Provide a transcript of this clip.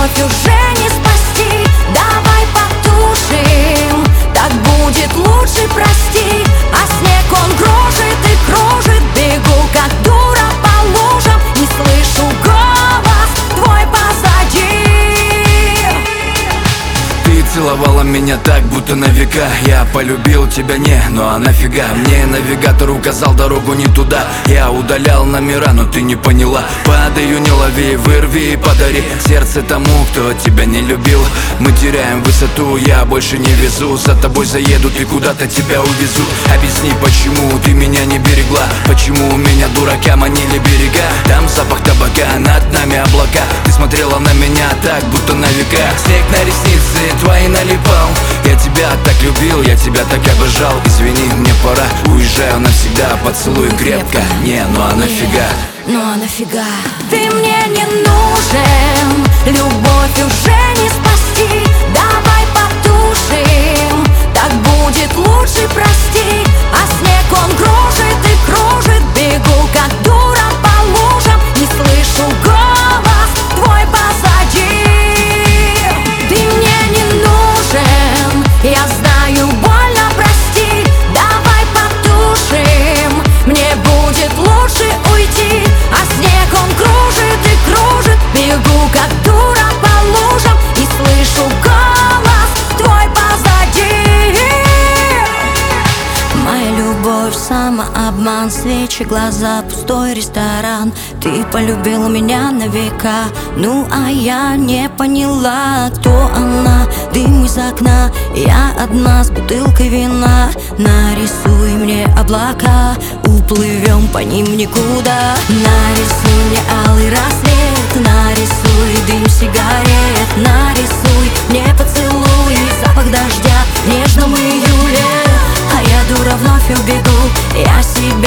любовь уже не спасти. Давай потушим, так будет лучше, прости. А снег он кружит и кружит, бегу как дура по лужам, не слышу голос твой позади. Ты целовала меня так, будто на века. Я полюбил тебя, не, ну а нафига? Мне навигатор указал дорогу не туда. Я удалял номера, но ты не поняла. Падаю, не лови, вырви и подари сердце тому, кто тебя не любил. Мы теряем высоту, я больше не везу. За тобой заедут и куда-то тебя увезут. Объясни, почему ты меня не берегла? Почему у меня дурака манили берега? Там запах табака, над нами облака. Ты смотрела на меня так, будто на века. Снег на ресницы твои налипал. Я тебя так любил, я тебя так обожал. Извини, мне пора, уезжаю навсегда. Поцелуй крепко, не, ну а нафига? Ну а нафига? Ты мне не нужен, любовь уже не спасти. Давай потушим, так будет лучше, прости. А снег он кружит и кружит, бегу как дура по лужам, не слышу голос твой позади. Ты мне не нужен, я знаю, больно, прости. Давай потушим, мне будет лучше уйти. А снег он кружит и кружит, бегу как дура по лужам, и слышу голос твой позади. Моя любовь, самообман, свечи, глаза, пустой ресторан. Ты полюбил меня на века, ну а я не поняла, кто она. Дым из окна, я одна с бутылкой вина. Нарисуй мне облака, уплывем по ним никуда. Нарисуй мне алый рассвет, нарисуй дым сигарет. Нарисуй мне поцелуй, запах дождя в нежном июле. А я дура вновь убегу, я себя